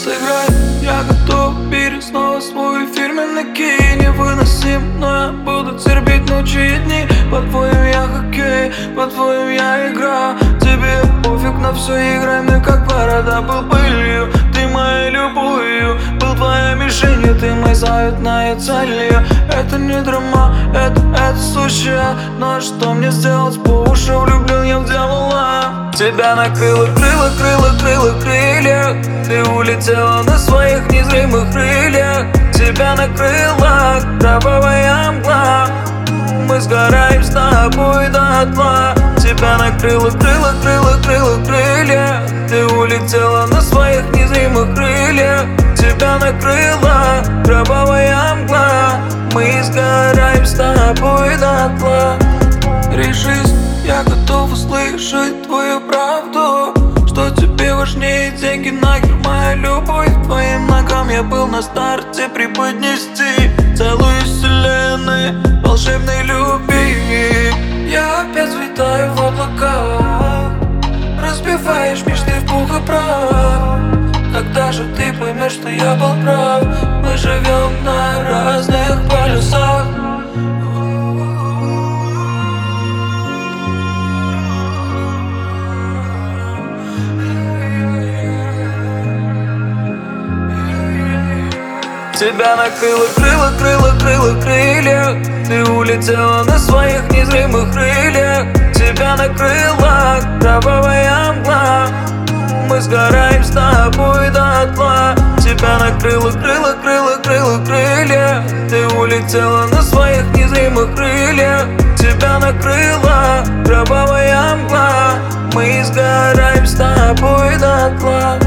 сыграй, я готов. Бери снова свой фирменный кей. Невыносим, но я буду терпеть ночи и дни. По-твоему я хоккей, по-твоему я игра. Тебе пофиг на все, играй мне как борода. Был пылью, ты моей любовью. Был твоей мишенью, ты мой заветная цель. Это не драма, это сущее. Но что мне сделать, по уши влюблен я в дьявола. Тебя накрыло крылья. Ты улетела на своих незримых крыльях. Тебя накрыла кровавая мгла. Мы сгораем с тобой дотла. Тебя накрыло крылья. Ты улетела на своих незримых крыльях. Тебя накрыла кровавая мгла. Мы сгораем с тобой дотла. Решись, я готов услышать твою правду. Что тебе важнее, деньги, нахер моя любовь. Твоим ногам я был на старте преподнести целую вселенную волшебной любви. Я опять взлетаю в облаках, разбиваешь мечты в пух и прах. Когда же ты поймешь, что я был прав? Мы живем на разных полюсах. Тебя накрыло крылья. Ты улетела на своих незримых крыльях. Тебя накрыла кровавая мгла. Мы сгораем с тобой дотла. Тебя накрыло крылья. Ты улетела на своих незримых крыльях. Тебя накрыла кровавая мгла. Мы сгораем с тобой дотла.